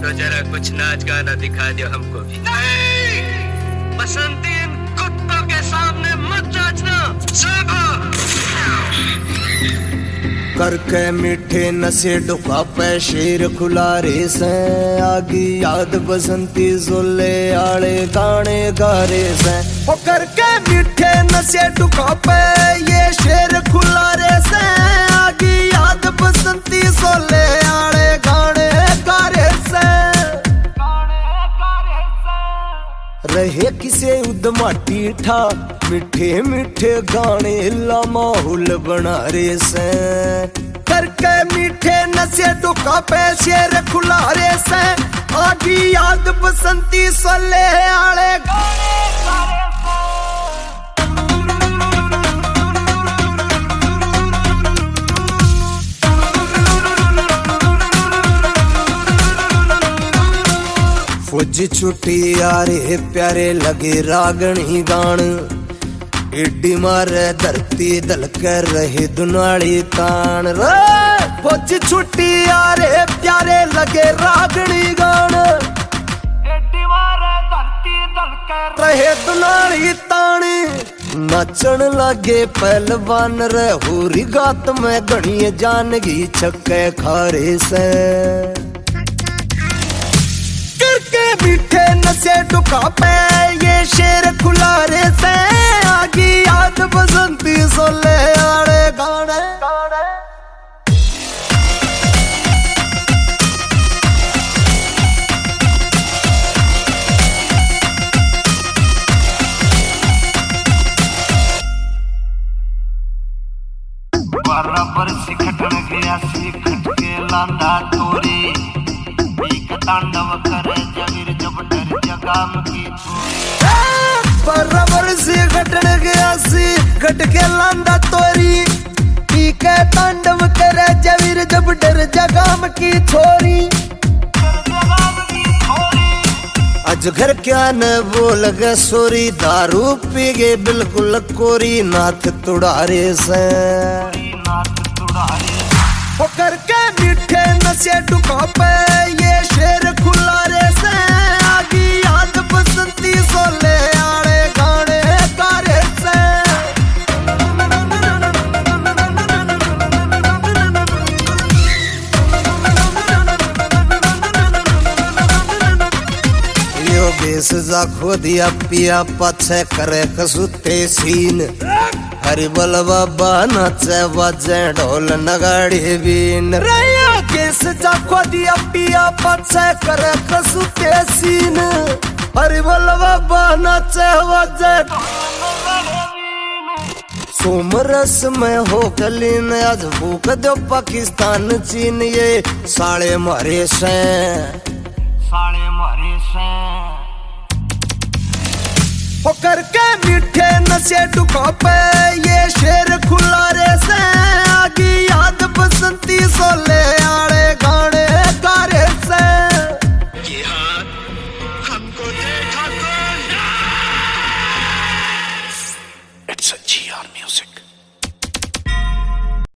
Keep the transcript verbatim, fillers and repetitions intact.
तो जरा कुछ नाच गाना दिखा दो हमको भी। नहीं, बसंती इन कुत्तों के सामने मत नाचना। करके मीठे नशे डुका पे शेर खुला रे से आगी याद बसंती जोले आले गाने गारे से। ओ करके मीठे नशे डुका पे ये शेर खुला रे से आगी याद बसंती जोले आले गाने गारे से। रहे किसे उदमाटी ठा मीठे मीठे गाने ला माहौल बना रे से। करके मीठे नशे डुका पे शेर खुला रे से आगी याद बसंती सोले आले गाने गारे फौजी छुट्टी यारे प्यारे लगे रागणी गान एडी मारे धरती दल कर रहे दुनाली तान। फौजी छुट्टी यारे प्यारे लगे रागणी गान एडी मारे धरती दल कर रहे दुनाली तानी। नाचन लागे पहलवान रे होरी गात में गणी जानगी छक्के खारे से। मीठे नशे डुका पे ये शेर खुला रे से आगी याद बसंती सोले आड़े गाने गाने। बराबर से खटन गया सी खटके लांदा तोरी तांडव करे जबीर जब डर जगाम की छोरी। बराबर से घटन गया सी घट के लांदा तोरी पी के तांडव करे जबीर जब डर जगाम की छोरी। आज घर क्या न बोल गे सोरी दारू पी गे बिल्कुल कोरी नाथ तुड़ारे से। वो करके मीठे नशे डुका पे ये शेर खुला रे से आगी याद बसंती सोले आड़े गाने गारे से। योगेश जा खो दिया पिया पछे करे कसुते सीन। हरि बोल बाबा नाचे बाजे ढोल नगाड़ी बीन। रैया केस जाखो दिया पिया पछे करे कसुते सीन। हरि बोल बाबा नाचे बाजे सोमरस में हो कलीन आज भूख दो पाकिस्तान चीन ये साले मारे से साले मारे से। वो करके मीठे नशे डुका पे ये शेर खुला रे से आगी याद बसंती सोले